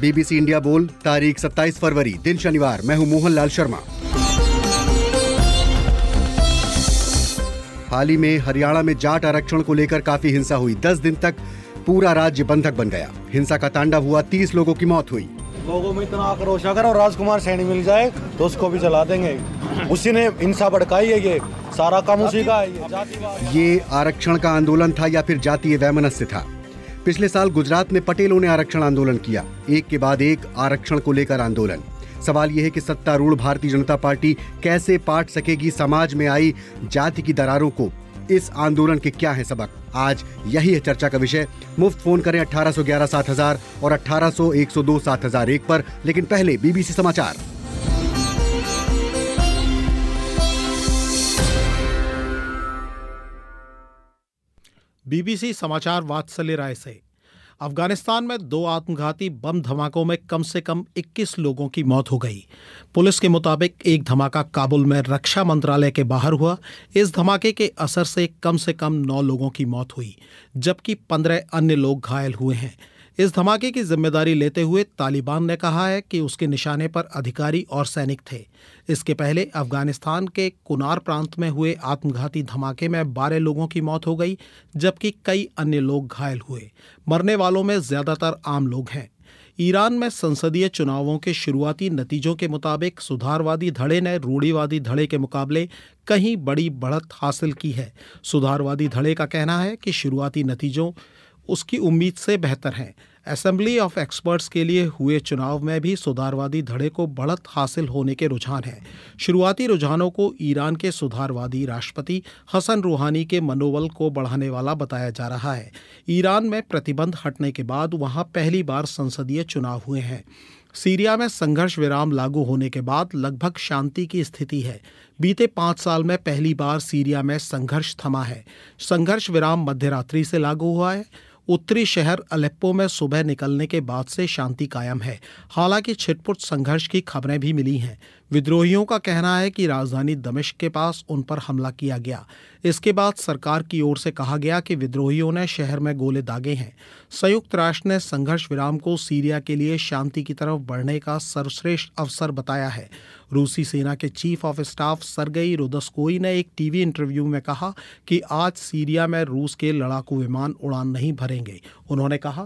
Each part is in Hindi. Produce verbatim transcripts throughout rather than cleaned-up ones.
बीबीसी इंडिया बोल, तारीख सत्ताईस फरवरी, दिन शनिवार। मैं हूं मोहनलाल शर्मा। हाल ही में हरियाणा में जाट आरक्षण को लेकर काफी हिंसा हुई। दस दिन तक पूरा राज्य बंधक बन गया। हिंसा का तांडव हुआ, तीस लोगों की मौत हुई। लोगों में इतना आक्रोश अगर और राजकुमार सैनी मिल जाए तो उसको भी चला देंगे। उसी ने हिंसा भड़काई है, ये सारा काम उसी का है। ये आरक्षण का आंदोलन था या फिर जातीय वैमनस्य था? पिछले साल गुजरात में पटेलों ने आरक्षण आंदोलन किया, एक के बाद एक आरक्षण को लेकर आंदोलन। सवाल यह है कि सत्तारूढ़ भारतीय जनता पार्टी कैसे पाट सकेगी समाज में आई जाति की दरारों को। इस आंदोलन के क्या है सबक? आज यही है चर्चा का विषय। मुफ्त फोन करें अठारह सौ ग्यारह सात हजार और अठारह सौ एक सौ दो सात हजार एक पर। लेकिन पहले बीबीसी समाचार। बीबीसी समाचार वात्सल्य राय से। अफगानिस्तान में दो आत्मघाती बम धमाकों में कम से कम इक्कीस लोगों की मौत हो गई। पुलिस के मुताबिक एक धमाका काबुल में रक्षा मंत्रालय के बाहर हुआ। इस धमाके के असर से कम से कम नौ लोगों की मौत हुई, जबकि पंद्रह अन्य लोग घायल हुए हैं। इस धमाके की जिम्मेदारी लेते हुए तालिबान ने कहा है कि उसके निशाने पर अधिकारी और सैनिक थे। इसके पहले अफगानिस्तान के कुनार प्रांत में हुए आत्मघाती धमाके में बारह लोगों की मौत हो गई, जबकि कई अन्य लोग घायल हुए। मरने वालों में ज्यादातर आम लोग हैं। ईरान में संसदीय चुनावों के शुरुआती नतीजों के मुताबिक सुधारवादी धड़े ने रूढ़िवादी धड़े के मुकाबले कहीं बड़ी बढ़त हासिल की है। सुधारवादी धड़े का कहना है कि शुरुआती नतीजों उसकी उम्मीद से बेहतर हैं। असेंबली ऑफ एक्सपर्ट्स के लिए हुए चुनाव में भी सुधारवादी धड़े को बढ़त हासिल होने के रुझान है। शुरुआती रुझानों को ईरान के सुधारवादी राष्ट्रपति हसन रूहानी के मनोबल को बढ़ाने वाला बताया जा रहा है। ईरान में प्रतिबंध हटने के बाद वहां पहली बार संसदीय चुनाव हुए हैं। सीरिया में संघर्ष विराम लागू होने के बाद लगभग शांति की स्थिति है। बीते पाँच साल में पहली बार सीरिया में संघर्ष थमा है। संघर्ष विराम मध्यरात्रि से लागू हुआ है। उत्तरी शहर अलेप्पो में सुबह निकलने के बाद से शांति कायम है। हालांकि छिटपुट संघर्ष की खबरें भी मिली हैं। विद्रोहियों का कहना है कि राजधानी दमिश्क के पास उन पर हमला किया गया। इसके बाद सरकार की ओर से कहा गया कि विद्रोहियों ने शहर में गोले दागे हैं। संयुक्त राष्ट्र ने संघर्ष विराम को सीरिया के लिए शांति की तरफ बढ़ने का सर्वश्रेष्ठ अवसर बताया है। रूसी सेना के chief of staff Sergey Rudskoy ने एक टीवी इंटरव्यू में कहा कि आज सीरिया में रूस के लड़ाकू विमान उड़ान नहीं भरेंगे। उन्होंने कहा,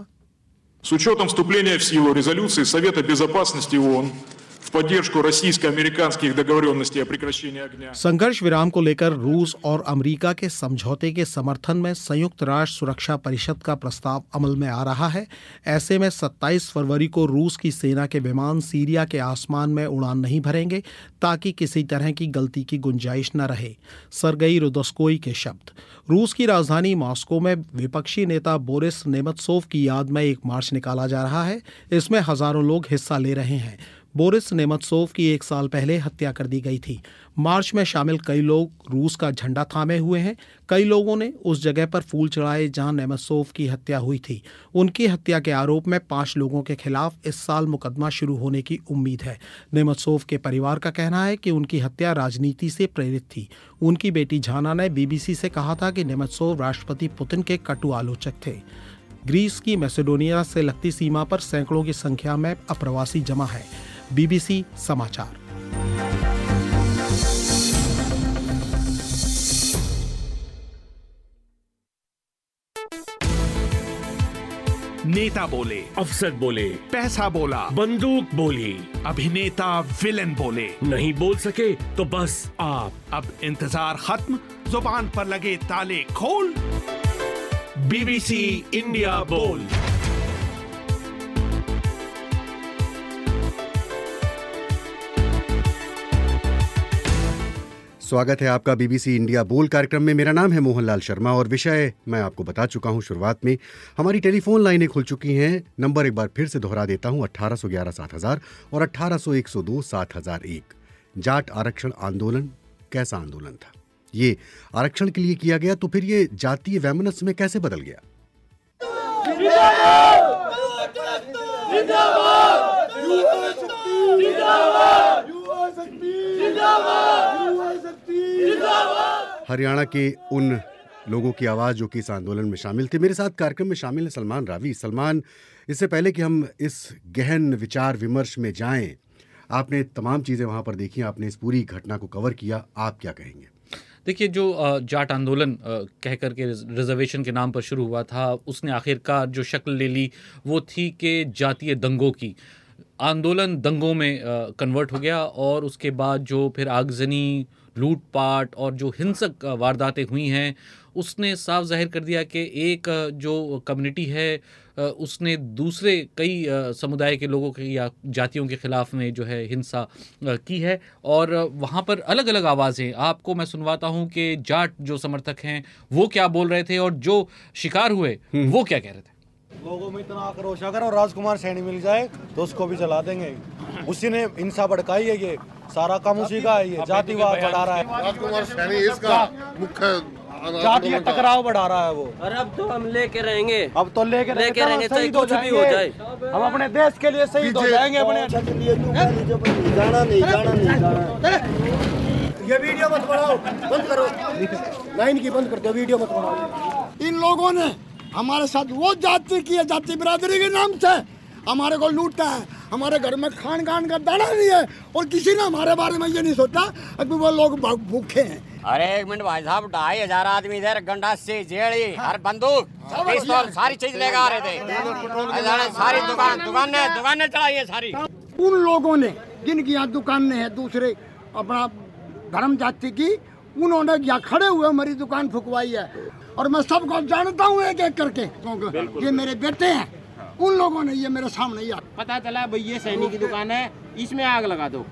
с учетом вступления в силу резолюции Совета Безопасности ООН в поддержку российско-американских договоренностей о прекращении огня। संघर्ष विराम को लेकर रूस और अमेरिका के समझौते के समर्थन में संयुक्त राष्ट्र सुरक्षा परिषद का प्रस्ताव अमल में आ रहा है। ऐसे में सत्ताईस फरवरी को रूस की सेना के विमान सीरिया के आसमान में उड़ान नहीं भरेंगे ताकि किसी तरह की गलती की गुंजाइश न रहे। सरगेई रुदस्कोई के शब्द। रूस की राजधानी मॉस्को में विपक्षी नेता बोरिस नेमत्सोव की याद में एक मार्च निकाला जा रहा है। इसमें हजारों लोग हिस्सा ले रहे हैं। बोरिस नेमत्सोव की एक साल पहले हत्या कर दी गई थी। मार्च में शामिल कई लोग रूस का झंडा थामे हुए हैं। कई लोगों ने उस जगह पर फूल चढ़ाए जहां नेमत्सोव की हत्या हुई थी। उनकी हत्या के आरोप में पांच लोगों के खिलाफ इस साल मुकदमा शुरू होने की उम्मीद है। नेमत्सोव के परिवार का कहना है कि उनकी हत्या राजनीति से प्रेरित थी। उनकी बेटी झाना ने बीबीसी से कहा था कि नेमत्सोव राष्ट्रपति पुतिन के कटु आलोचक थे। ग्रीस की मैसेडोनिया से लगती सीमा पर सैकड़ों की संख्या में अप्रवासी जमा है। बीबीसी समाचार। नेता बोले, अफसर बोले, पैसा बोला, बंदूक बोली, अभिनेता विलेन बोले, नहीं बोल सके तो बस आप। अब इंतजार खत्म, जुबान पर लगे ताले खोल। बीबीसी इंडिया बोल। स्वागत है आपका बीबीसी इंडिया बोल कार्यक्रम में। मेरा नाम है मोहनलाल शर्मा और विषय मैं आपको बता चुका हूं शुरुआत में। हमारी टेलीफोन लाइनें खुल चुकी हैं। नंबर एक बार फिर से दोहरा देता हूं, अठारह सौ ग्यारह सात हजार और अठारह सौ एक सौ दो सात हजार एक। जाट आरक्षण आंदोलन कैसा आंदोलन था? ये आरक्षण के लिए किया गया तो फिर ये जातीय वैमनस्य में कैसे बदल गया? हरियाणा के उन लोगों की आवाज़ जो कि इस आंदोलन में शामिल थे। मेरे साथ कार्यक्रम में शामिल है सलमान रावी। सलमान, इससे पहले कि हम इस गहन विचार विमर्श में जाएं, आपने तमाम चीज़ें वहाँ पर देखी, आपने इस पूरी घटना को कवर किया, आप क्या कहेंगे? देखिए, जो जाट आंदोलन कह कर के रिजर्वेशन के नाम पर शुरू हुआ था, उसने आखिरकार जो शक्ल ले ली वो थी कि जातीय दंगों की। आंदोलन दंगों में कन्वर्ट हो गया और उसके बाद जो फिर आगजनी, लूटपाट और जो हिंसक वारदातें हुई हैं, उसने साफ जाहिर कर दिया कि एक जो कम्युनिटी है उसने दूसरे कई समुदाय के लोगों के या जातियों के खिलाफ में जो है हिंसा की है। और वहाँ पर अलग अलग आवाज़ें आपको मैं सुनवाता हूँ कि जाट जो समर्थक हैं वो क्या बोल रहे थे और जो शिकार हुए वो क्या कह रहे थे। लोगों में इतना आक्रोश अगर और राजकुमार सैनी मिल जाए तो उसको भी चला देंगे। उसी ने हिंसा भड़काई है, ये सारा काम उसी का है, ये जातिवाद बढ़ा रहा है। राजकुमार सैनी इसका मुख्य जातीय टकराव बढ़ा रहा है वो। और अब तो हम लेके रहेंगे, अब तो लेके लेके रहेंगे, चाहे कुछ भी हो जाए, हम अपने देश के लिए शहीद हो जाएंगे। अपने जाना नहीं जाना नहीं जाना। ये वीडियो मत बनाओ, बंद करो, लाइन की बंद कर दो, वीडियो मत बनाओ। इन लोगों ने हमारे साथ वो जाति की है, जाति बिरादरी के नाम से हमारे को लूटता है। हमारे घर में खान खान का दाना नहीं है और किसी ने हमारे बारे में ये नहीं सोचा अभी वो लोग भूखे हैं। अरे एक मिनट भाई साहब, ढाई हजार आदमी इधर गंडा से जेड़ी हर बंदूक पिस्तौल सारी चीज लेकर आ रहे थे। सारी दुकान दुकानें दुकानें चढ़ाई है सारी। उन लोगों ने जिनकी यहाँ दुकानें हैं दूसरे अपना धर्म जाति की, उन्होंने यहाँ खड़े हुए हमारी दुकान फुकवाई है और मैं सबको जानता हूँ एक एक करके, क्योंकि ये मेरे बेटे हैं। उन लोगों ने ये मेरे सामने ही पता चला भाई ये सैनी की दुकान है, इसमें आग लगा दो।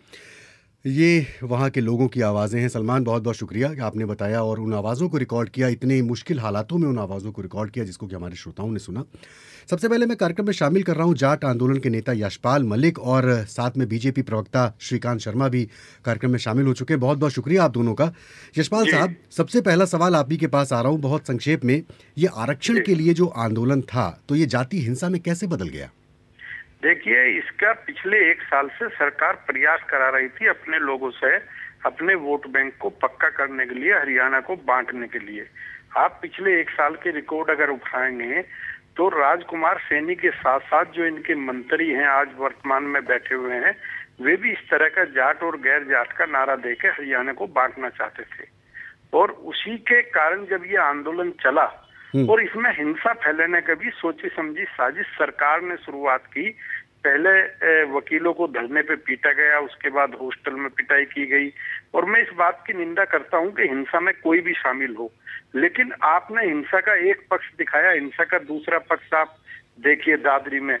ये वहाँ के लोगों की आवाज़ें हैं। सलमान, बहुत बहुत शुक्रिया कि आपने बताया और उन आवाज़ों को रिकॉर्ड किया, इतने मुश्किल हालातों में उन आवाज़ों को रिकॉर्ड किया जिसको कि हमारे श्रोताओं ने सुना। सबसे पहले मैं कार्यक्रम में शामिल कर रहा हूँ जाट आंदोलन के नेता यशपाल मलिक और साथ में बीजेपी प्रवक्ता श्रीकांत शर्मा भी कार्यक्रम में शामिल हो चुके हैं। बहुत बहुत शुक्रिया आप दोनों का। यशपाल साहब, सबसे पहला सवाल आप ही के पास आ रहा हूँ बहुत संक्षेप में। ये आरक्षण के लिए जो आंदोलन था, तो ये जाति हिंसा में कैसे बदल गया? देखिए, इसका पिछले एक साल से सरकार प्रयास करा रही थी अपने लोगों से अपने वोट बैंक को पक्का करने के लिए, हरियाणा को बांटने के लिए। आप पिछले एक साल के रिकॉर्ड अगर उठाएंगे तो राजकुमार सैनी के साथ साथ जो इनके मंत्री हैं आज वर्तमान में बैठे हुए हैं, वे भी इस तरह का जाट और गैर जाट का नारा देके हरियाणा को बांटना चाहते थे। और उसी के कारण जब ये आंदोलन चला और इसमें हिंसा फैलाने का भी सोची समझी साजिश सरकार ने शुरुआत की। पहले वकीलों को धरने पे पीटा गया, उसके बाद हॉस्टल में पिटाई की गई। और मैं इस बात की निंदा करता हूं कि हिंसा में कोई भी शामिल हो, लेकिन आपने हिंसा का एक पक्ष दिखाया, हिंसा का दूसरा पक्ष आप देखिए। दादरी में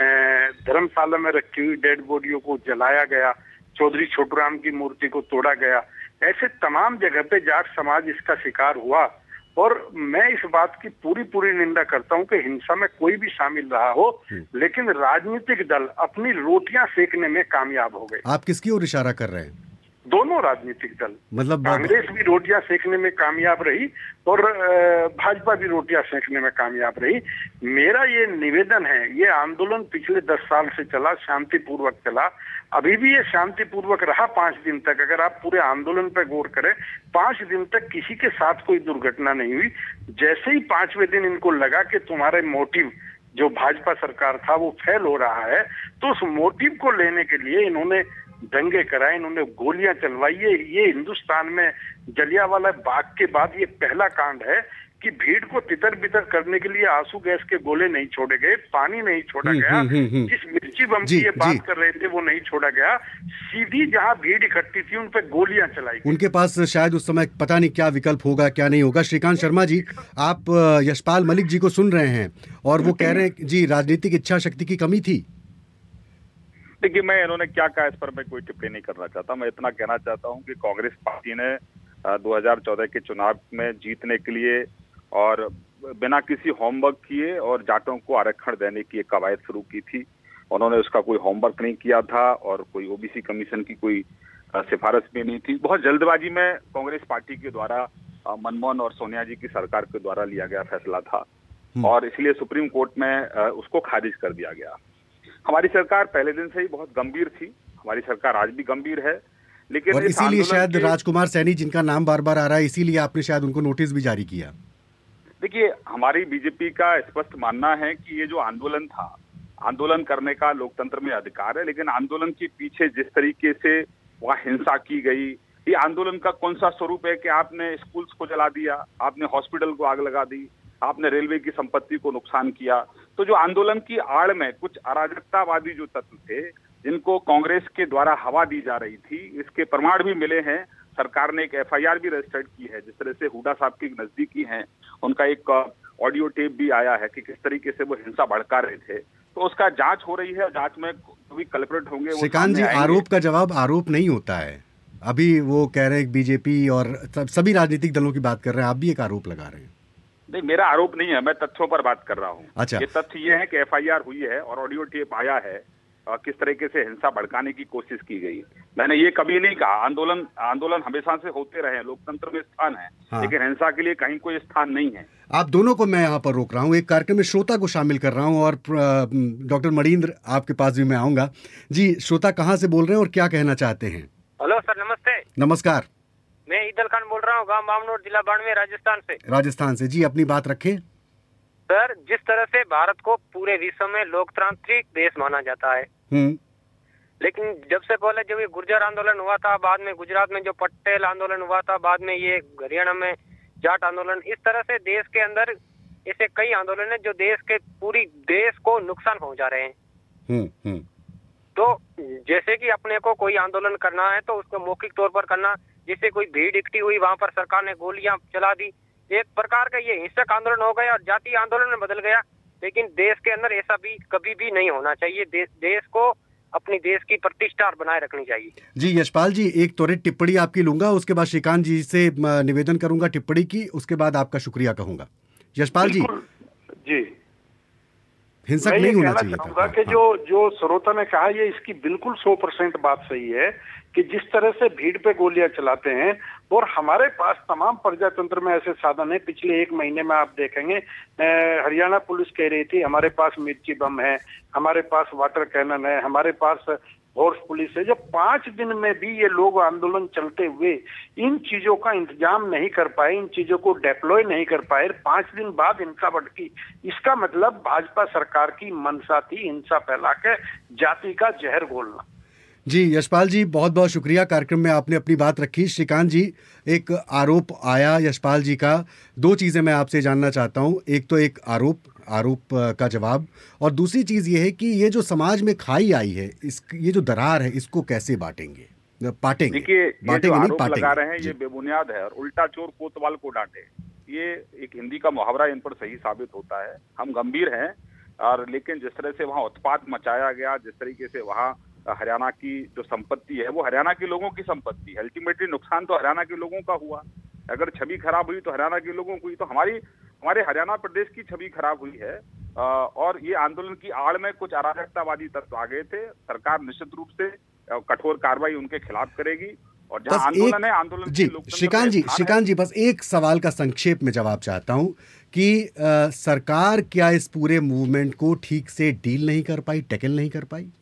धर्मशाला में रखी हुई डेड बॉडियों को जलाया गया, चौधरी छोटूराम की मूर्ति को तोड़ा गया। ऐसे तमाम जगह पे जाट समाज इसका शिकार हुआ। और मैं इस बात की पूरी पूरी निंदा करता हूं कि हिंसा में कोई भी शामिल रहा हो, लेकिन राजनीतिक दल अपनी रोटियां सेकने में कामयाब हो गए। आप किसकी ओर इशारा कर रहे हैं? दोनों राजनीतिक दल, मतलब कांग्रेस भी रोटियां सेकने में कामयाब रही और भाजपा भी रोटियां सेकने में कामयाब रही। मेरा ये निवेदन है, ये आंदोलन पिछले दस साल से चला, शांतिपूर्वक चला, अभी भी ये शांतिपूर्वक रहा पांच दिन तक। अगर आप पूरे आंदोलन पर गौर करें, पांच दिन तक किसी के साथ कोई दुर्घटना नहीं हुई। जैसे ही पांचवें दिन इनको लगा कि तुम्हारे मोटिव जो भाजपा सरकार था वो फेल हो रहा है, तो उस मोटिव को लेने के लिए इन्होंने दंगे कराए, इन्होंने गोलियां चलवाई। ये हिंदुस्तान में जलियांवाला बाग के बाद ये पहला कांड है कि भीड़ को तितर बितर करने के लिए आंसू गैस के गोले नहीं छोड़े गए, पानी नहीं छोड़ा गया, जिस मिर्ची बम की ये बात कर रहे थे वो नहीं छोड़ा गया। सीधी जहां भीड़ इकट्ठी थी उन पे गोलियां चलाई। उनके पास शायद उस समय पता नहीं क्या विकल्प होगा क्या नहीं होगा। श्रीकांत शर्मा जी, आप यशपाल मलिक जी को सुन रहे हैं और वो कह रहे हैं जी राजनीतिक इच्छा शक्ति की कमी थी। देखिए, मैं इन्होंने क्या कहा इस पर मैं कोई टिप्पणी नहीं करना चाहता। मैं इतना कहना चाहता हूं कि कांग्रेस पार्टी ने दो हज़ार चौदह के चुनाव में जीतने के लिए और बिना किसी होमवर्क किए और जाटों को आरक्षण देने की एक कवायद शुरू की थी। उन्होंने उसका कोई होमवर्क नहीं किया था और कोई ओबीसी कमीशन की कोई सिफारिश भी नहीं थी। बहुत जल्दबाजी में कांग्रेस पार्टी के द्वारा मनमोहन और सोनिया जी की सरकार के द्वारा लिया गया फैसला था और इसलिए सुप्रीम कोर्ट में उसको खारिज कर दिया गया। हमारी सरकार पहले दिन से ही बहुत गंभीर थी, हमारी सरकार आज भी गंभीर है, लेकिन और इस इसीलिए आंदोलन शायद के- राजकुमार सैनी जिनका नाम बार बार आ रहा है, इसीलिए आपने शायद उनको नोटिस भी जारी किया। देखिए, हमारी बीजेपी का स्पष्ट मानना है कि ये जो आंदोलन था, आंदोलन करने का लोकतंत्र में अधिकार है, लेकिन आंदोलन के पीछे जिस तरीके से वहाँ हिंसा की गई, ये आंदोलन का कौन सा स्वरूप है कि आपने स्कूल्स को जला दिया, आपने हॉस्पिटल को आग लगा दी, आपने रेलवे की संपत्ति को नुकसान किया। तो जो आंदोलन की आड़ में कुछ अराजकतावादी जो तत्व थे, जिनको कांग्रेस के द्वारा हवा दी जा रही थी, इसके प्रमाण भी मिले हैं। सरकार ने एक एफ आई आर भी रजिस्टर्ड की है। जिस तरह से हुड्डा साहब की नजदीकी हैं, उनका एक ऑडियो टेप भी आया है कि किस तरीके से वो हिंसा भड़का रहे थे। तो उसका जांच हो रही है, जांच में जो भी कल्प्रेट होंगे वो श्रीकांत जी, सामने आएंगे। आरोप का जवाब आरोप नहीं होता है। अभी वो कह रहे हैं बीजेपी और सब- सभी राजनीतिक दलों की बात कर रहे हैं, आप भी एक आरोप लगा रहे हैं। नहीं, मेरा आरोप नहीं है, मैं तथ्यों पर बात कर रहा हूँ। अच्छा। ये तथ्य ये है कि एफ आई आर हुई है और ऑडियो टेप आया है, और किस तरीके से हिंसा भड़काने की कोशिश की गई। मैंने ये कभी नहीं कहा, आंदोलन आंदोलन हमेशा से होते रहे, लोकतंत्र में स्थान है, हाँ। लेकिन हिंसा के लिए कहीं कोई स्थान नहीं है। आप दोनों को मैं यहाँ पर रोक रहा हूँ, एक कार्यक्रम में श्रोता को शामिल कर रहा हूँ और डॉक्टर मणींद्र आपके पास भी मैं आऊंगा। जी, श्रोता कहाँ से बोल रहे हैं और क्या कहना चाहते हैं? हेलो सर, नमस्ते। नमस्कार। मैं ईदल खान बोल रहा हूँ, गांव बामनोर, जिला बाड़मेर, राजस्थान से। राजस्थान से जी, अपनी बात रखें। सर, जिस तरह से भारत को पूरे विश्व में लोकतांत्रिक देश माना जाता है, हम्म लेकिन जब से पहले जब ये गुर्जर आंदोलन हुआ था, बाद में गुजरात में जो पटेल आंदोलन हुआ था, बाद में ये हरियाणा में जाट आंदोलन, इस तरह से देश के अंदर ऐसे कई आंदोलन है जो देश के पूरी देश को नुकसान पहुंचा रहे हैं। हम्म हम्म तो जैसे कि अपने को कोई आंदोलन करना है तो उसको मौखिक तौर पर करना, जैसे कोई भीड़ इकट्ठी हुई, वहां पर सरकार ने गोलियां चला दी, एक प्रकार का ये हिंसक आंदोलन हो गया और जातीय आंदोलन में बदल गया। लेकिन देश के अंदर ऐसा भी कभी भी नहीं होना चाहिए। देश देश को अपनी देश की प्रतिष्ठा बनाए रखनी चाहिए। जी यशपाल जी, एक त्वरित टिप्पणी आपकी लूंगा, उसके बाद श्रीकांत जी से म, निवेदन करूंगा टिप्पणी की, उसके बाद आपका शुक्रिया कहूंगा। यशपाल जी जी हिंसक मैं ये नहीं होना कहना चाहिए चाहूंगा था। कि जो जो श्रोता ने कहा, ये इसकी बिल्कुल सौ परसेंट बात सही है कि जिस तरह से भीड़ पे गोलियां चलाते हैं, और हमारे पास तमाम प्रजातंत्र में ऐसे साधन है। पिछले एक महीने में आप देखेंगे, हरियाणा पुलिस कह रही थी हमारे पास मिर्ची बम है, हमारे पास वाटर कैनन है, हमारे पास हॉर्स पुलिस है। जब पांच दिन में भी ये लोग आंदोलन चलते हुए इन चीजों का इंतजाम नहीं कर पाए, इन चीजों को डेप्लॉय नहीं कर पाए, पांच दिन बाद हिंसा भड़की, इसका मतलब भाजपा सरकार की मंशा थी हिंसा फैला के जाति का जहर घोलना। जी यशपाल जी, बहुत बहुत शुक्रिया, कार्यक्रम में आपने अपनी बात रखी। श्रीकांत जी, एक आरोप आया यशपाल जी का, दो चीज़ें मैं आपसे जानना चाहता हूं। एक तो एक आरोप आरोप का जवाब, और दूसरी चीज़ ये है कि ये जो समाज में खाई आई है, इस ये जो दरार है, इसको कैसे बांटेंगे बांटेंगे देखिए, ये जो बांटेंगे नहीं आरोप पाटेंगे। लगा रहे हैं ये बेबुनियाद है, और उल्टा चोर कोतवाल को डांटे, ये एक हिंदी का मुहावरा इन पर सही साबित होता है। हम गंभीर हैं, और लेकिन जिस तरह से वहाँ उत्पात मचाया गया, जिस तरीके से वहाँ हरियाणा की जो संपत्ति है वो हरियाणा के लोगों की संपत्ति है, अल्टीमेटली नुकसान तो हरियाणा के लोगों का हुआ। अगर छवि खराब हुई तो हरियाणा के लोगों को हुई, तो हमारी हमारे हरियाणा प्रदेश की छवि खराब हुई है। और ये आंदोलन की आड़ में कुछ अराजकतावादी तत्व आ गए थे। सरकार निश्चित रूप से कठोर कार्रवाई उनके खिलाफ करेगी, और जहां आंदोलन है, आंदोलन जी श्रीकांत जी श्रीकांत जी बस एक सवाल का संक्षेप में जवाब चाहता हूं कि आ, सरकार क्या इस पूरे मूवमेंट को ठीक से डील नहीं कर पाई, टैकल नहीं कर पाई?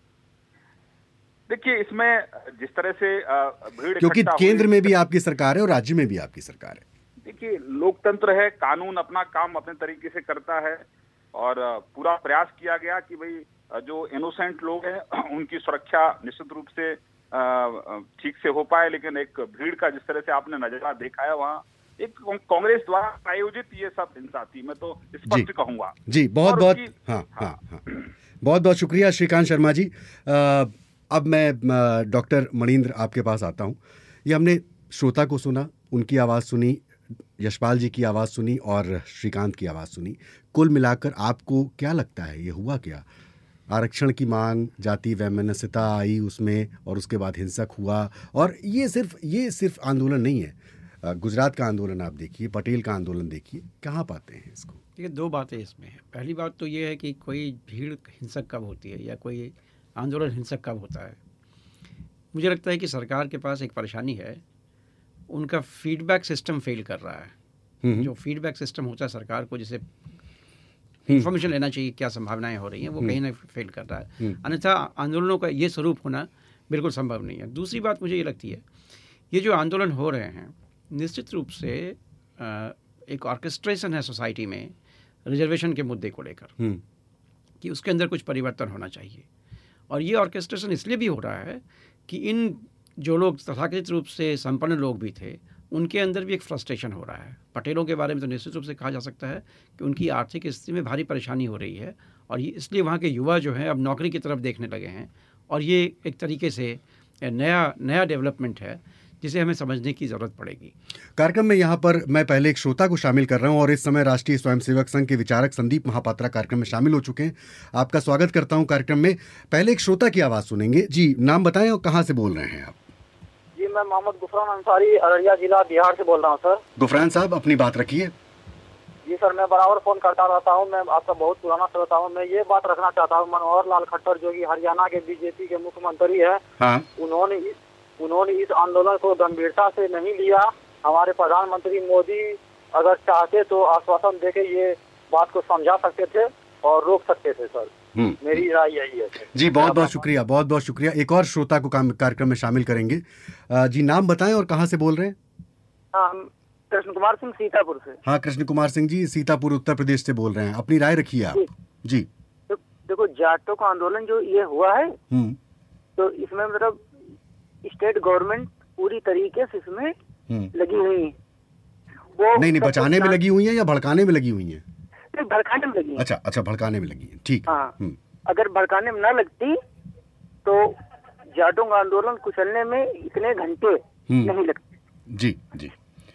देखिए, इसमें जिस तरह से भीड़, क्योंकि केंद्र में भी आपकी सरकार है और राज्य में भी आपकी सरकार है। देखिए, लोकतंत्र है, कानून अपना काम अपने तरीके से करता है, और पूरा प्रयास किया गया कि भाई जो इनोसेंट लोग हैं उनकी सुरक्षा निश्चित रूप से ठीक से हो पाए। लेकिन एक भीड़ का जिस तरह से आपने नजारा देखा है, वहाँ एक कांग्रेस द्वारा आयोजित ये सब हिंसा थी, मैं तो स्पष्ट कहूंगा। जी बहुत बहुत हाँ हाँ हाँ बहुत बहुत शुक्रिया श्रीकांत शर्मा जी। आ, अब मैं डॉक्टर मणींद्र आपके पास आता हूँ। ये हमने श्रोता को सुना, उनकी आवाज़ सुनी, यशपाल जी की आवाज़ सुनी और श्रीकांत की आवाज़ सुनी। कुल मिलाकर आपको क्या लगता है, ये हुआ क्या? आरक्षण की मांग, जाति वैमनस्यता आई उसमें, और उसके बाद हिंसक हुआ। और ये सिर्फ ये सिर्फ आंदोलन नहीं है, गुजरात का आंदोलन आप देखिए, पटेल का आंदोलन देखिए, कहाँ पाते हैं इसको? देखिए, दो बातें इसमें हैं। पहली बात तो ये है कि कोई भीड़ हिंसक कब होती है या कोई आंदोलन हिंसक कब होता है। मुझे लगता है कि सरकार के पास एक परेशानी है, उनका फीडबैक सिस्टम फेल कर रहा है। जो फीडबैक सिस्टम होता है सरकार को, जिसे इंफॉर्मेशन लेना चाहिए क्या संभावनाएं हो रही हैं, वो कहीं ना फेल कर रहा है। अन्यथा आंदोलनों का ये स्वरूप होना बिल्कुल संभव नहीं है। दूसरी बात मुझे ये लगती है, ये जो आंदोलन हो रहे हैं निश्चित रूप से एक ऑर्केस्ट्रेशन है सोसाइटी में रिजर्वेशन के मुद्दे को लेकर कि उसके अंदर कुछ परिवर्तन होना चाहिए। और ये ऑर्केस्ट्रेशन इसलिए भी हो रहा है कि इन जो लोग तथाकथित रूप से संपन्न लोग भी थे उनके अंदर भी एक फ्रस्ट्रेशन हो रहा है। पटेलों के बारे में तो निश्चित रूप से कहा जा सकता है कि उनकी आर्थिक स्थिति में भारी परेशानी हो रही है और ये इसलिए वहाँ के युवा जो हैं अब नौकरी की तरफ देखने लगे हैं और ये एक तरीके से नया नया डेवलपमेंट है जिसे हमें समझने की ज़रूरत पड़ेगी। कार्यक्रम में यहाँ पर मैं पहले एक श्रोता को शामिल कर रहा हूँ और इस समय राष्ट्रीय स्वयंसेवक संघ के विचारक संदीप महापात्रा कार्यक्रम में शामिल हो चुके हैं। आपका स्वागत करता हूँ कार्यक्रम में। पहले एक श्रोता की आवाज़ सुनेंगे। जी, नाम बताएं और कहाँ से बोल रहे हैं आप? जी, मैं मोहम्मद गुफरान अंसारी, अररिया जिला, बिहार से बोल रहा हूँ सर। गुफरान साहब, अपनी बात रखिए। जी सर, मैं बराबर फोन करता रहता हूँ, मैं आपका बहुत पुराना श्रोता हूँ। मैं ये बात रखना चाहता हूँ, मनोहर लाल खट्टर जो कि हरियाणा के बीजेपी के मुख्यमंत्री है, हाँ। उन्होंने उन्होंने इस आंदोलन को गंभीरता से नहीं लिया। हमारे प्रधानमंत्री मोदी अगर चाहते तो आश्वासन देके ये बात को समझा सकते थे और रोक सकते थे सर। मेरी राय यही है। जी, बहुत बहुत शुक्रिया, बहुत बहुत शुक्रिया। एक और श्रोता को कार्यक्रम में शामिल करेंगे। जी, नाम बताएं और कहाँ से बोल रहे हैं? हाँ, कृष्ण कुमार सिंह, सीतापुर से। हाँ, कृष्ण कुमार सिंह जी, सीतापुर उत्तर प्रदेश से बोल रहे हैं। अपनी राय रखिए आप। जी, तो देखो, जाटों का आंदोलन जो ये हुआ है तो इसमें मतलब स्टेट गवर्नमेंट पूरी तरीके से इसमें लगी हुई है। वो नहीं नहीं बचाने में लगी हुई है या भड़काने में लगी हुई है? नहीं, भड़काने में लगी है। अच्छा अच्छा, भड़काने में लगी है, ठीक। हाँ, अगर भड़काने में ना लगती तो जाटों का आंदोलन कुचलने में इतने घंटे नहीं लगते। जी जी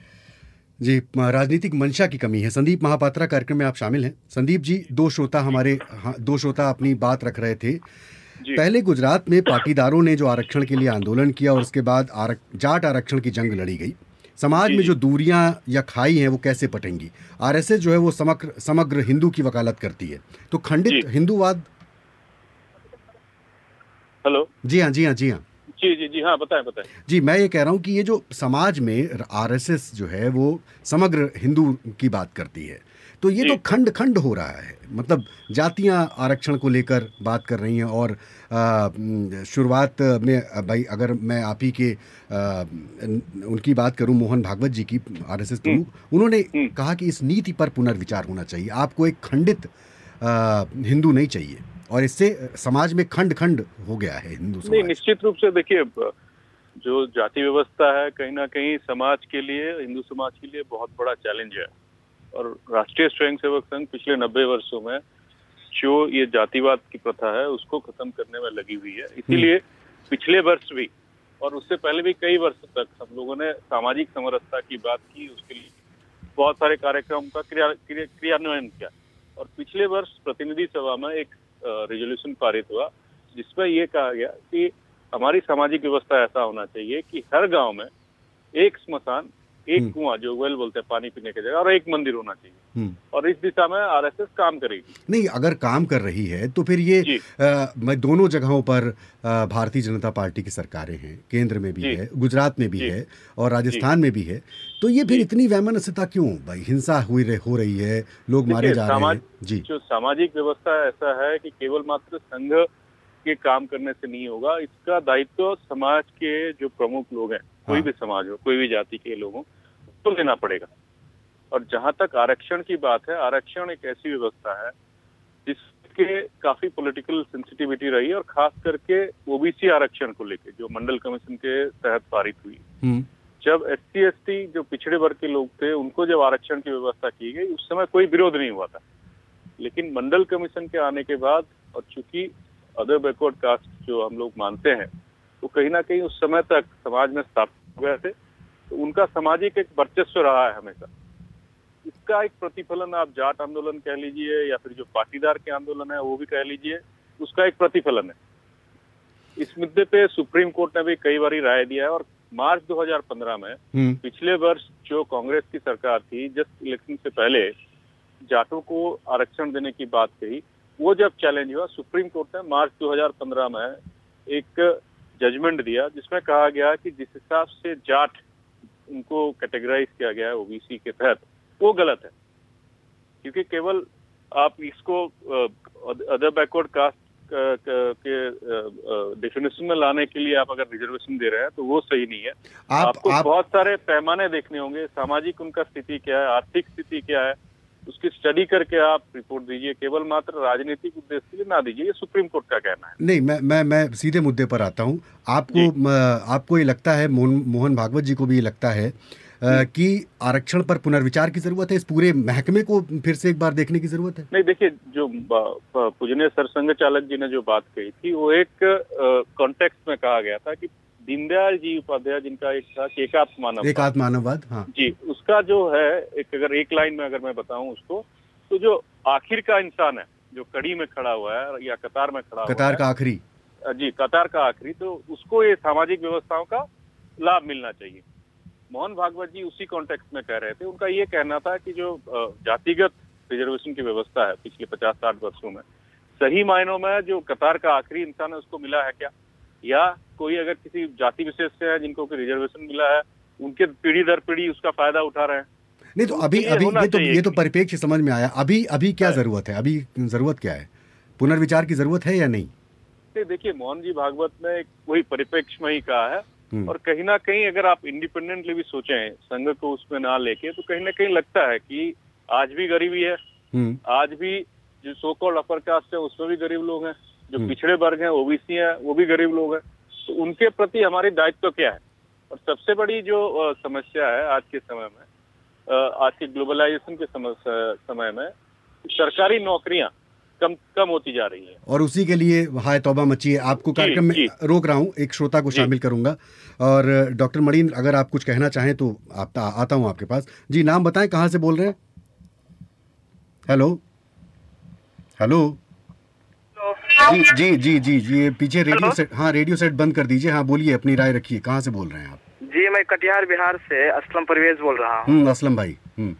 जी, राजनीतिक मंशा की कमी है। संदीप महापात्रा कार्यक्रम में आप शामिल हैं। संदीप जी, दो श्रोता हमारे दो श्रोता अपनी बात रख रहे थे। पहले गुजरात में पाटीदारों ने जो आरक्षण के लिए आंदोलन किया और उसके बाद आरक, जाट आरक्षण की जंग लड़ी गई। समाज में जो दूरियां या खाई हैं वो कैसे पटेंगी? आरएसएस जो है वो समग्र समग्र हिंदू की वकालत करती है, तो खंडित हिंदूवाद। हेलो, जी हाँ जी हाँ जी हाँ जी जी जी हाँ, बताएं बताएं। जी, मैं ये कह रहा हूँ कि ये जो समाज में आरएसएस जो है वो समग्र हिंदू की बात करती है, तो ये तो खंड खंड हो रहा है। मतलब जातियां आरक्षण को लेकर बात कर रही हैं और शुरुआत में भाई अगर मैं आप ही के आ, उनकी बात करूं, मोहन भागवत जी की, आरएसएस प्रमुख, उन्होंने कहा कि इस नीति पर पुनर्विचार होना चाहिए। आपको एक खंडित आ, हिंदू नहीं चाहिए और इससे समाज में खंड खंड हो गया है हिंदू समाज। नहीं, निश्चित रूप से देखिए, जो जाति व्यवस्था है कहीं ना कहीं समाज के लिए, हिंदू समाज के लिए बहुत बड़ा चैलेंज है। और राष्ट्रीय स्वयंसेवक संघ पिछले नब्बे वर्षों में जो ये जातिवाद की प्रथा है उसको खत्म करने में लगी हुई है। इसीलिए पिछले वर्ष भी और उससे पहले भी कई वर्ष तक हम लोगों ने सामाजिक समरसता की बात की, उसके लिए बहुत सारे कार्यक्रम का क्रिया क्रियान्वयन किया। और पिछले वर्ष प्रतिनिधि सभा में एक रेजोल्यूशन पारित हुआ जिसमें ये कहा गया कि हमारी सामाजिक व्यवस्था ऐसा होना चाहिए कि हर गांव में एक श्मशान, एक कुआं, जो वेल बोलते हैं पानी पीने की जगह, और एक मंदिर होना चाहिए। और इस दिशा में आरएसएस काम करेगी। नहीं, अगर काम कर रही है तो फिर ये आ, मैं दोनों जगहों पर भारतीय जनता पार्टी की सरकारें हैं, केंद्र में भी है, गुजरात में भी है और राजस्थान में भी है, तो ये फिर इतनी वैमनस्यता क्यों भाई? हिंसा हुई रह, हो रही है, लोग मारे जा रहे हैं। जी, जो सामाजिक व्यवस्था ऐसा है कि केवल मात्र संघ के काम करने से नहीं होगा। इसका दायित्व समाज के जो प्रमुख लोग हैं, कोई भी समाज हो, कोई भी जाति के लोगों को लेना पड़ेगा। और जहां तक आरक्षण की बात है, आरक्षण एक ऐसी व्यवस्था है जिसके काफी पॉलिटिकल सेंसिटिविटी रही है और खास करके ओबीसी आरक्षण को लेकर जो मंडल कमीशन के तहत पारित हुई। जब एससी एसटी जो पिछड़े वर्ग के लोग थे उनको जब आरक्षण की व्यवस्था की गई उस समय कोई विरोध नहीं हुआ था, लेकिन मंडल कमीशन के आने के बाद और चूंकि अदर बैकवर्ड कास्ट जो हम लोग मानते हैं तो कहीं ना कहीं उस समय तक समाज में स्थापित हो गए थे, तो उनका सामाजिक एक वर्चस्व रहा है हमेशा। इसका एक प्रतिफलन आप जाट आंदोलन कह लीजिए या फिर जो पाटीदार के आंदोलन है वो भी कह लीजिए, उसका एक प्रतिफलन है। इस मुद्दे पे सुप्रीम कोर्ट ने भी कई बार राय दिया है और मार्च दो हज़ार पंद्रह में पिछले वर्ष जो कांग्रेस की सरकार थी, जस्ट इलेक्शन से पहले जाटों को आरक्षण देने की बात कही, वो जब चैलेंज हुआ सुप्रीम कोर्ट ने मार्च दो हज़ार पंद्रह में एक जजमेंट दिया जिसमें कहा गया कि जिस हिसाब से जाट उनको कैटेगराइज किया गया है ओबीसी के तहत वो गलत है, क्योंकि केवल आप इसको अदर बैकवर्ड कास्ट के डेफिनेशन में लाने के लिए आप अगर रिजर्वेशन दे रहे हैं तो वो सही नहीं है। आप, आपको आप... बहुत सारे पैमाने देखने होंगे, सामाजिक उनका स्थिति क्या है, आर्थिक स्थिति क्या है, उसकी स्टडी करके आप रिपोर्ट दीजिए। केवल मात्र राजनीतिक उद्देश्य के लिए ना दीजिए, ये सुप्रीम कोर्ट का कहना है। नहीं, मैं मैं मैं सीधे मुद्दे पर आता हूँ। आपको आपको ये लगता है, मोहन मोहन भागवत जी को भी ये लगता है कि आरक्षण पर पुनर्विचार की जरूरत है, इस पूरे महकमे को फिर से एक बार देखने की जरूरत है? नहीं, देखिए, जो पूजनीय सरसंघ चालक जी ने जो बात कही थी वो एक कॉन्टेक्स्ट में कहा गया था कि दीनदयाल जी उपाध्याय जिनका एक था एकात्म मानववाद, एकात्म मानववाद, हाँ जी, उसका जो है एक अगर एक लाइन में अगर मैं बताऊं उसको, तो जो आखिर का इंसान है, जो कड़ी में खड़ा हुआ है या कतार में खड़ा कतार हुआ का आखिरी, जी कतार का आखिरी, तो उसको ये सामाजिक व्यवस्थाओं का लाभ मिलना चाहिए। मोहन भागवत जी उसी कॉन्टेक्स्ट में कह रहे थे। उनका ये कहना था कि जो जातिगत रिजर्वेशन की व्यवस्था है पिछले पचास साठ वर्षों में, सही मायनों में जो कतार का आखिरी इंसान है उसको मिला है क्या, या कोई अगर किसी जाति विशेष से है जिनको रिजर्वेशन मिला है, उनके पीढ़ी दर पीढ़ी उसका फायदा उठा रहे हैं? नहीं तो अभी अभी ये तो ये तो परिप्रेक्ष्य समझ में आया। अभी अभी क्या जरूरत है? अभी जरूरत क्या है? पुनर्विचार की जरूरत है या नहीं? देखिए, मोहन जी भागवत ने एक वही परिप्रेक्ष्य में ही कहा है, और कहीं ना कहीं अगर आप इंडिपेंडेंटली भी सोचें, संघ को उसमें ना लेके, तो कहीं ना कहीं लगता है कि आज भी गरीबी है, आज भी जो सो कॉल्ड अपर कास्ट है उसमें भी गरीब लोग हैं, जो पिछड़े वर्ग हैं, ओबीसी हैं, वो भी गरीब लोग हैं। तो उनके प्रति हमारी दायित्व क्या है? और सबसे बड़ी जो समस्या है आज के समय में, आज के ग्लोबलाइजेशन के समय में, सरकारी नौकरियां कम कम होती जा रही है, और उसी के लिए हाय तौबा मची है। आपको कार्यक्रम में रोक रहा हूँ, एक श्रोता को शामिल करूंगा। और डॉक्टर मणिन, अगर आप कुछ कहना चाहें तो आप, आता हूँ आपके पास। जी, नाम बताएं, कहाँ से बोल रहे हैं? हेलो हेलो जी जी जी जी जी पीछे रेडियो सेट, हाँ रेडियो सेट बंद कर दीजिए। हाँ बोलिए, अपनी राय रखिए। कहाँ से बोल रहे हैं आप? जी, मैं कटिहार बिहार से असलम परवेज बोल रहा हूँ। हम्म असलम भाई, हम्म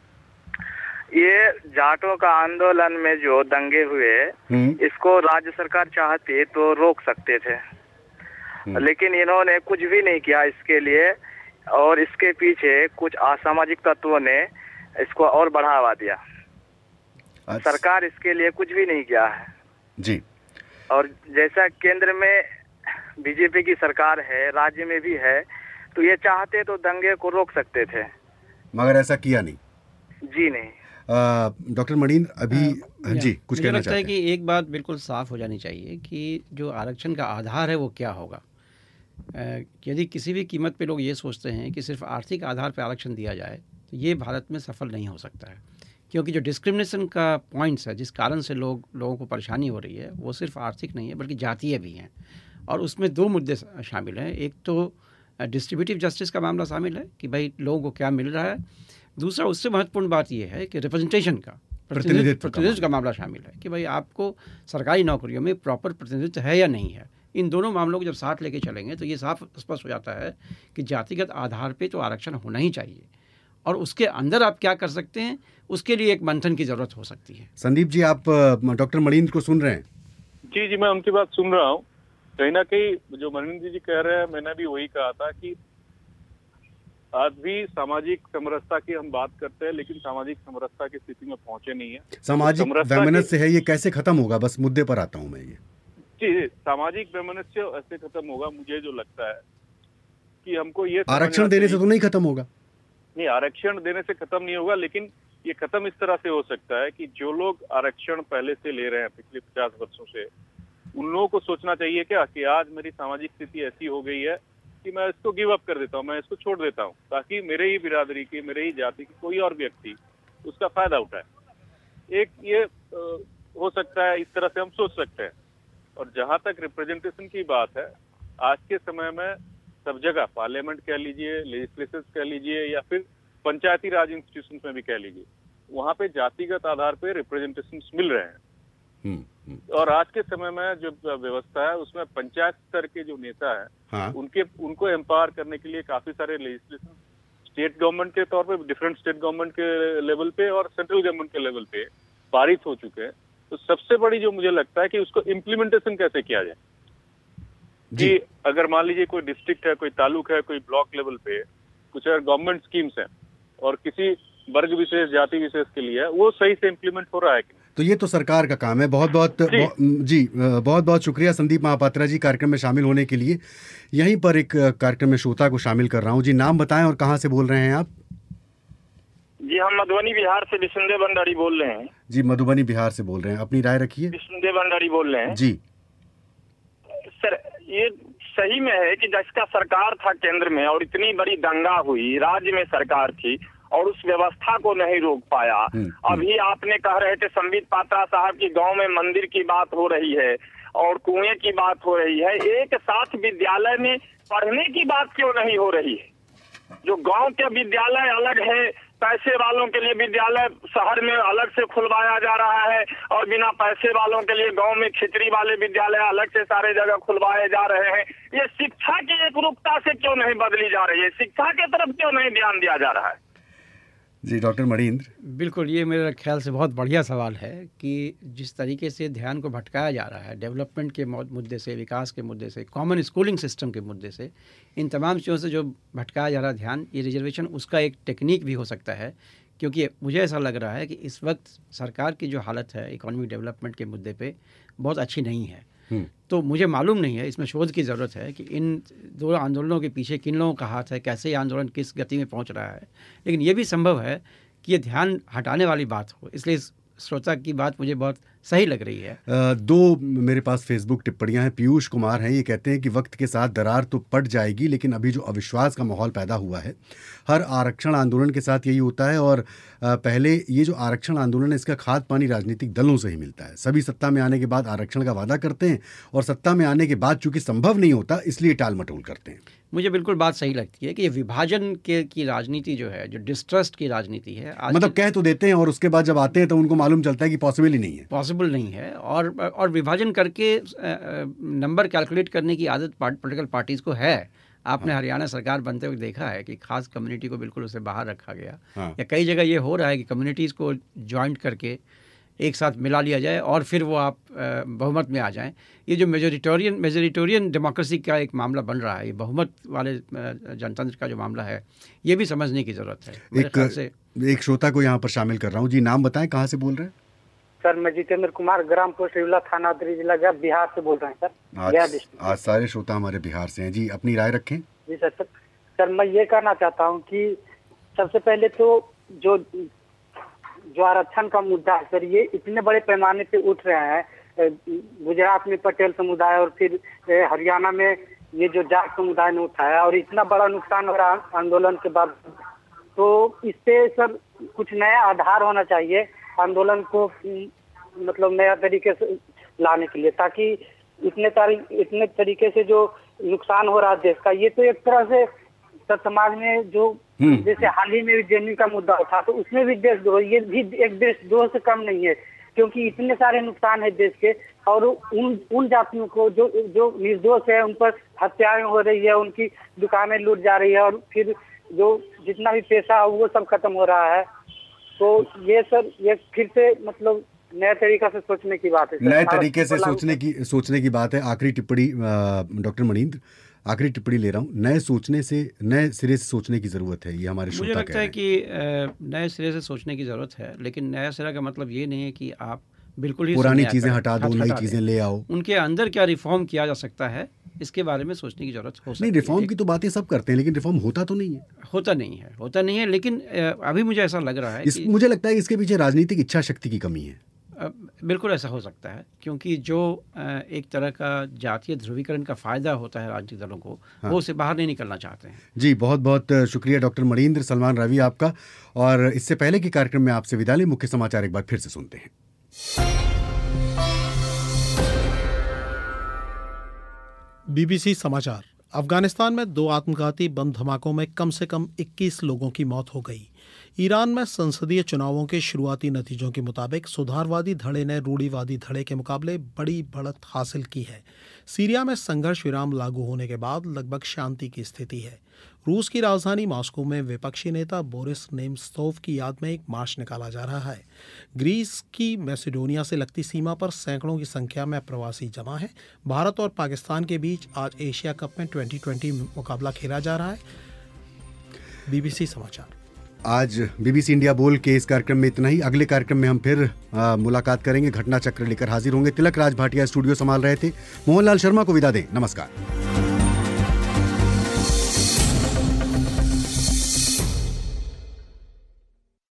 ये जाटों का आंदोलन में जो दंगे हुए, इसको राज्य सरकार चाहती तो रोक सकते थे, लेकिन इन्होंने कुछ भी नहीं किया इसके लिए, और इसके पीछे कुछ असामाजिक तत्वों ने इसको और बढ़ावा दिया। सरकार इसके लिए कुछ भी नहीं किया है जी। और जैसा केंद्र में बीजेपी की सरकार है, राज्य में भी है, तो ये चाहते तो दंगे को रोक सकते थे, मगर ऐसा किया नहीं। जी नहीं। डॉक्टर मणिन अभी आ, जी कुछ कहना चाहते हैं? मुझे लगता है कि एक बात बिल्कुल साफ हो जानी चाहिए कि जो आरक्षण का आधार है वो क्या होगा। यदि किसी भी कीमत पे लोग ये सोचते हैं कि सिर्फ आर्थिक आधार पर आरक्षण दिया जाए, तो ये भारत में सफल नहीं हो सकता है, क्योंकि जो डिस्क्रिमिनेशन का पॉइंट्स है, जिस कारण से लोग लोगों को परेशानी हो रही है, वो सिर्फ आर्थिक नहीं है बल्कि जातीय भी हैं। और उसमें दो मुद्दे शामिल हैं। एक तो डिस्ट्रीब्यूटिव जस्टिस का मामला शामिल है कि भाई लोगों को क्या मिल रहा है। दूसरा, उससे महत्वपूर्ण बात यह है कि रिप्रेजेंटेशन का, प्रतिनिधित्व का मामला शामिल है कि भाई आपको सरकारी नौकरियों में प्रॉपर प्रतिनिधित्व है या नहीं है। इन दोनों मामलों को जब साथ लेके चलेंगे तो ये साफ स्पष्ट हो जाता है कि जातिगत आधार पे तो आरक्षण होना ही चाहिए, और उसके अंदर आप क्या कर सकते हैं उसके लिए एक मंथन की जरूरत हो सकती है। संदीप जी, आप डॉक्टर मणिन को सुन रहे हैं? जी जी, मैं उनकी बात सुन रहा हूँ। कहीं ना कहीं जो मणिन जी जी कह रहे हैं, मैंने भी वही कहा था कि आज भी सामाजिक समरसता की हम बात करते हैं, लेकिन सामाजिक समरसता की स्थिति में पहुंचे नहीं है। सामाजिक वैमनस्य है, ये कैसे खत्म होगा? बस मुद्दे पर आता हूं मैं। ये जी, सामाजिक वैमनस्य ऐसे खत्म होगा, मुझे जो लगता है कि हमको ये आरक्षण देने से तो नहीं खत्म होगा। नहीं, आरक्षण देने से खत्म नहीं होगा, लेकिन ये खत्म इस तरह से हो सकता है कि जो लोग आरक्षण पहले से ले रहे हैं पिछले पचास वर्षों से, उन लोगों को सोचना चाहिए क्या कि आज मेरी सामाजिक स्थिति ऐसी हो गई है कि मैं इसको गिव अप कर देता हूँ, मैं इसको छोड़ देता हूँ, ताकि मेरे ही बिरादरी की, मेरे ही जाति की कोई और व्यक्ति उसका फायदा उठाए। एक ये आ, हो सकता है, इस तरह से हम सोच सकते हैं। और जहां तक रिप्रेजेंटेशन की बात है, आज के समय में सब जगह, पार्लियामेंट कह लीजिए, लेजिस्लेचर कह लीजिए, या फिर पंचायती राज इंस्टीट्यूशन में भी कह लीजिए, वहां पे जातिगत आधार पे रिप्रेजेंटेशन मिल रहे हैं। और आज के समय में जो व्यवस्था है उसमें पंचायत स्तर के जो नेता है, हाँ। उनके उनको एम्पावर करने के लिए काफी सारे लेजिस्लेशन स्टेट गवर्नमेंट के तौर पे, डिफरेंट स्टेट गवर्नमेंट के लेवल पे और सेंट्रल गवर्नमेंट के लेवल पे पारित हो चुके हैं। तो सबसे बड़ी जो मुझे लगता है कि उसको इम्प्लीमेंटेशन कैसे किया जाए। कि अगर मान लीजिए कोई डिस्ट्रिक्ट है, कोई तालुक है, कोई ब्लॉक लेवल पे कुछ अगर गवर्नमेंट स्कीम्स हैं और किसी वर्ग विशेष जाति विशेष के लिए है वो सही से इम्प्लीमेंट हो रहा है कि तो ये तो सरकार का काम है। बहुत बहुत जी, बहु, जी बहुत बहुत शुक्रिया संदीप महापात्रा जी कार्यक्रम में शामिल होने के लिए। यहीं पर एक कार्यक्रम में श्रोता को शामिल कर रहा हूँ जी। नाम बताएं और कहाँ से बोल रहे हैं आप? जी हम मधुबनी बिहार से विष्णुदेव भंडारी बोल रहे हैं। जी मधुबनी बिहार से बोल रहे हैं, अपनी राय रखिए। विष्णुदेव भंडारी बोल रहे हैं जी। सर ये सही में है कि जिसका सरकार था केंद्र में और इतनी बड़ी दंगा हुई, राज्य में सरकार थी और उस व्यवस्था को नहीं रोक पाया। अभी आपने कह रहे थे संबित पात्रा साहब की गांव में मंदिर की बात हो रही है और कुएं की बात हो रही है, एक साथ विद्यालय में पढ़ने की बात क्यों नहीं हो रही है? जो गांव के विद्यालय अलग है, पैसे वालों के लिए विद्यालय शहर में अलग से खुलवाया जा रहा है और बिना पैसे वालों के लिए गांव में खिचड़ी वाले विद्यालय अलग से सारे जगह खुलवाए जा रहे हैं। ये शिक्षा की एकरूपता से क्यों नहीं बदली जा रही है? शिक्षा के तरफ क्यों नहीं ध्यान दिया जा रहा है? जी डॉक्टर मणिन्द्र। बिल्कुल, ये मेरे ख्याल से बहुत बढ़िया सवाल है कि जिस तरीके से ध्यान को भटकाया जा रहा है डेवलपमेंट के मुद्दे से, विकास के मुद्दे से, कॉमन स्कूलिंग सिस्टम के मुद्दे से, इन तमाम चीज़ों से जो भटकाया जा रहा है ध्यान, ये रिजर्वेशन उसका एक टेक्निक भी हो सकता है। क्योंकि मुझे ऐसा लग रहा है कि इस वक्त सरकार की जो हालत है इकोनॉमिक डेवलपमेंट के मुद्दे पे बहुत अच्छी नहीं है। तो मुझे मालूम नहीं है, इसमें शोध की ज़रूरत है कि इन दो आंदोलनों के पीछे किन लोगों का हाथ है, कैसे ये आंदोलन किस गति में पहुंच रहा है। लेकिन ये भी संभव है कि ये ध्यान हटाने वाली बात हो, इसलिए श्रोता की बात मुझे बहुत सही लग रही है। आ, दो मेरे पास फेसबुक टिप्पणियां हैं। पीयूष कुमार हैं, ये कहते हैं कि वक्त के साथ दरार तो पड़ जाएगी, लेकिन अभी जो अविश्वास का माहौल पैदा हुआ है हर आरक्षण आंदोलन के साथ यही होता है। और आ, पहले ये जो आरक्षण आंदोलन है इसका खाद पानी राजनीतिक दलों से ही मिलता है। सभी सत्ता में आने के बाद आरक्षण का वादा करते हैं और सत्ता में आने के बाद चूंकि संभव नहीं होता इसलिए टाल मटोल करते हैं। मुझे बिल्कुल बात सही लगती है कि ये विभाजन के की राजनीति जो है, जो डिस्ट्रस्ट की राजनीति है, मतलब कह तो देते हैं और उसके बाद जब आते हैं तो उनको मालूम चलता है कि पॉसिबल ही नहीं है पॉसिबल नहीं है और और विभाजन करके नंबर कैलकुलेट करने की आदत पॉलिटिकल पार्टीज को है। आपने हाँ। हरियाणा सरकार बनते हुए देखा है कि खास कम्युनिटी को बिल्कुल उसे बाहर रखा गया। हाँ। या कई जगह ये हो रहा है कि कम्युनिटीज़ को ज्वाइंट करके एक साथ मिला लिया जाए और फिर वो आप बहुमत में आ जाएं। ये जो मेजोरिटोरियन मेजोरिटोरियन डेमोक्रेसी का एक मामला बन रहा है, ये बहुमत वाले जनतंत्र का जो मामला है, ये भी समझने की ज़रूरत है। मेरे ख्याल से एक श्रोता को यहाँ पर शामिल कर रहा हूँ। जी नाम बताएं, कहाँ से बोल रहे हैं? सर मैं जितेंद्र कुमार, ग्राम पोस्ट रिवला, थाना उतरी, जिला गया, बिहार से बोल रहे हैं सर। आज, आज सारे श्रोता हमारे बिहार से हैं। जी अपनी राय रखें। जी सर सर, सर मैं ये कहना चाहता हूँ कि सबसे पहले तो जो जो आरक्षण का मुद्दा है सर, ये इतने बड़े पैमाने पे उठ रहे हैं। गुजरात में पटेल समुदाय और फिर हरियाणा में ये जो जाट समुदाय ने उठाया और इतना बड़ा नुकसान हो रहा आंदोलन के बाद, तो इस पे सर कुछ नया आधार होना चाहिए आंदोलन को मतलब नया तरीके से लाने के लिए, ताकि इतने तारी इतने तरीके से जो नुकसान हो रहा है देश का, ये तो एक तरह से सर समाज में जो जैसे हाल ही में जेएनयू का मुद्दा उठा तो उसमें भी देशद्रोह, ये भी एक देशद्रोह से कम नहीं है, क्योंकि इतने सारे नुकसान है देश के और उन उन जातियों को जो जो निर्दोष है उन पर हत्याएं हो रही है, उनकी दुकानें लूट जा रही है और फिर जो जितना भी पैसा है वो सब खत्म हो रहा है। तो ये सर ये फिर से मतलब नए तरीके से सोचने की बात है। नए तरीके से सोचने की सोचने की बात है। आखिरी टिप्पणी डॉक्टर मणिन्द्र, आखिरी टिप्पणी ले रहा हूँ। नए सोचने से नए सिरे से सोचने की ज़रूरत है, ये हमारे श्रोता मुझे लगता है कि नए सिरे से सोचने की ज़रूरत है, लेकिन नया सिरा का मतलब ये नहीं है कि आप बिल्कुल ही पुरानी चीज़ें हटा दो, नई चीज़ें ले आओ। उनके अंदर क्या रिफॉर्म किया जा सकता है इसके बारे में सोचने की जरूरत हो सकती है। नहीं, रिफॉर्म की तो बातें सब करते हैं लेकिन रिफॉर्म होता तो नहीं है। होता नहीं है होता नहीं है लेकिन अभी मुझे ऐसा लग रहा है इस, कि मुझे लगता है इसके पीछे राजनीतिक इच्छा शक्ति की कमी है। बिल्कुल ऐसा हो सकता है, क्योंकि जो एक तरह का जातीय ध्रुवीकरण का फ़ायदा होता है राजनीतिक दलों को, हाँ। वो उससे बाहर नहीं निकलना चाहते हैं। जी बहुत बहुत शुक्रिया डॉक्टर मणिन्द्र सलमान रावी आपका। और इससे पहले के कार्यक्रम में आपसे विदा लें, मुख्य समाचार एक बार फिर से सुनते हैं। बीबीसी समाचार। अफगानिस्तान में दो आत्मघाती बम धमाकों में कम से कम इक्कीस लोगों की मौत हो गई। ईरान में संसदीय चुनावों के शुरुआती नतीजों के मुताबिक सुधारवादी धड़े ने रूढ़िवादी धड़े के मुकाबले बड़ी बढ़त हासिल की है। सीरिया में संघर्ष विराम लागू होने के बाद लगभग शांति की स्थिति है। रूस की राजधानी मॉस्को में विपक्षी नेता बोरिस नेमत्सोव की याद में एक मार्च निकाला जा रहा है। ग्रीस की मैसेडोनिया से लगती सीमा पर सैकड़ों की संख्या में प्रवासी जमा है। भारत और पाकिस्तान के बीच आज एशिया कप में ट्वेंटी ट्वेंटी मुकाबला खेला जा रहा है। बीबीसी समाचार। आज बीबीसी इंडिया बोल के इस कार्यक्रम में इतना ही। अगले कार्यक्रम में हम फिर आ, मुलाकात करेंगे, घटना चक्र लेकर हाजिर होंगे। तिलक राज भाटिया स्टूडियो संभाल रहे थे। मोहनलाल शर्मा को विदा दें। नमस्कार।